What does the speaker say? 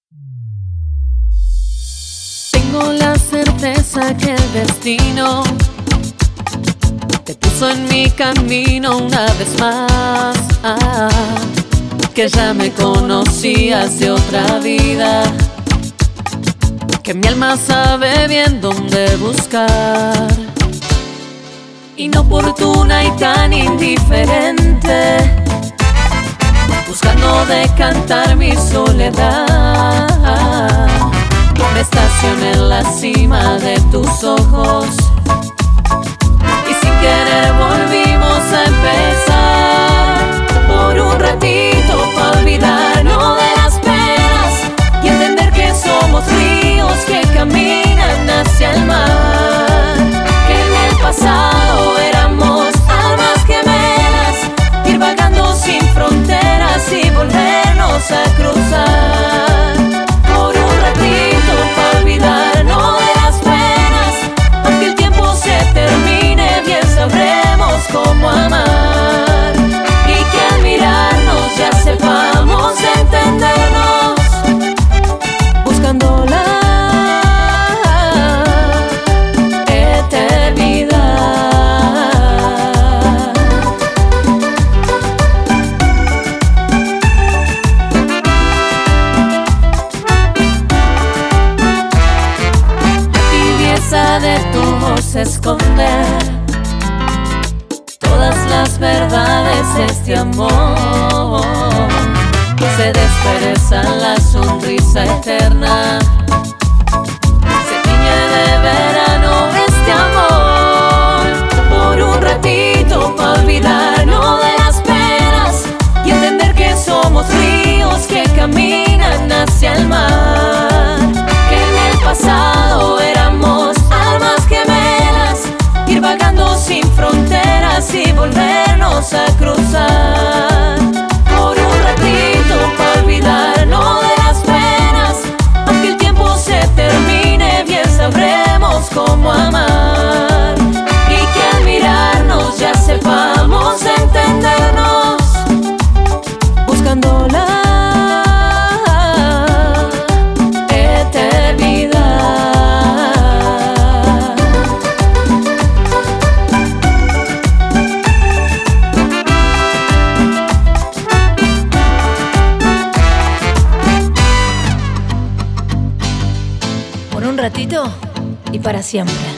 Tengo la certeza que el destino te puso en mi camino una vez más, que ya me conocías de otra vida, que mi alma sabe bien dónde buscar. Inoportuna y tan indiferente, buscando decantar mi soledad, me estacioné en la cima de tus ojos y sin querer volvimos a empezar. Por un ratito pa' olvidarnos de las penas y entender que somos ríos que caminan hacia el mar, que en el pasado éramos almas gemelas, ir vagando sin fronteras y volvernos a cruzar. Por un ratito pa' olvidarnos de las penas, aunque el tiempo se termine, bien sabremos cómo amar, y que al mirarnos ya sepamos entendernos, buscando la eternidad. La tibieza de tu voz esconde todas las verdades de este amor, se despereza la sonrisa eterna, se tiñe de verano este amor. Por un ratito pa' olvidarnos de las penas y entender que somos ríos que caminan hacia el mar, que en el pasado éramos almas gemelas, ir vagando sin fronteras y volvernos a cruzar. Por un ratito pa' olvidarnos de las penas, aunque el tiempo se termine, bien sabremos cómo amar, y que al mirarnos ya sepamos entendernos, buscando la eternidad. Por un ratito y para siempre.